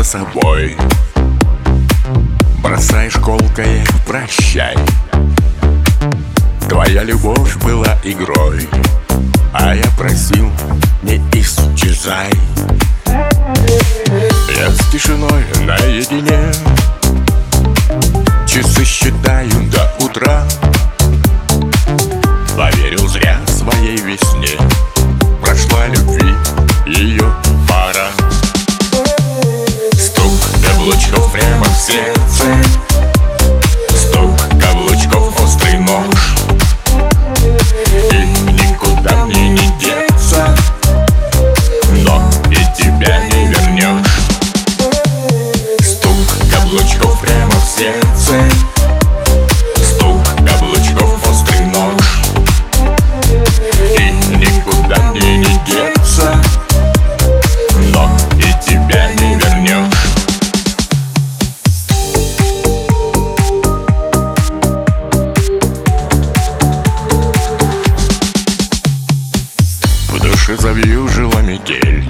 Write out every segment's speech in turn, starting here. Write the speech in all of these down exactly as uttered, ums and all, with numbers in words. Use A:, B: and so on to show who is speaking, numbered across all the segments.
A: собой. Бросаешь колкое «прощай». Твоя любовь была игрой, а я просил не исчезай. Я с тишиной наедине, часы считаю до утра. Поверил зря своей весне, прошла любви ее пора. Стук каблучков прямо в сердце, стук каблучков острый нож. И никуда мне не деться, но и тебя не вернешь. Стук каблучков прямо в сердце, стук каблучков острый нож. И никуда мне не деться, но и тебя не вернешь. В душе завьюжила метель,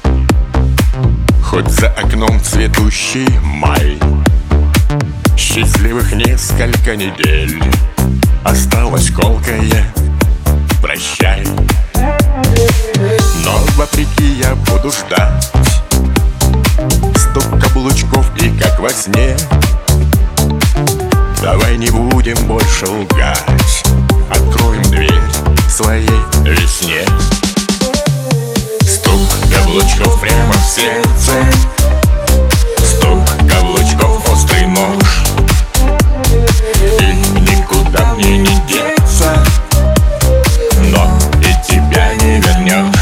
A: хоть за окном цветущий май. Счастливых несколько недель, осталось колкое «прощай». Но вопреки я буду ждать стук каблучков и как во сне. Давай не будем больше лгать, откроем дверь своей весне. Стук каблучков прямо в сердце, стук каблучков острый нож. И никуда мне не деться, но и тебя не вернешь.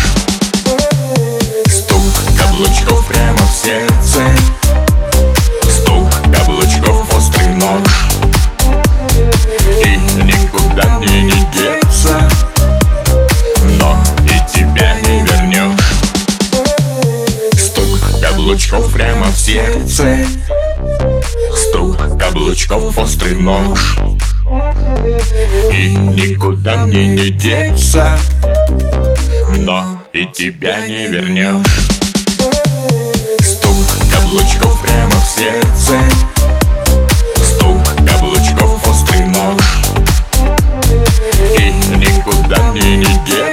A: Стук каблучков прямо в сердце, стук каблучков острый нож. И никуда мне не деться, но и тебя не вернешь. Стук каблучков прямо в сердце, стук каблучков острый нож. И никуда мне не деться, но и тебя не вернешь. Стук каблучков прямо в сердце, стук каблучков острый нож. И никуда мне не деться.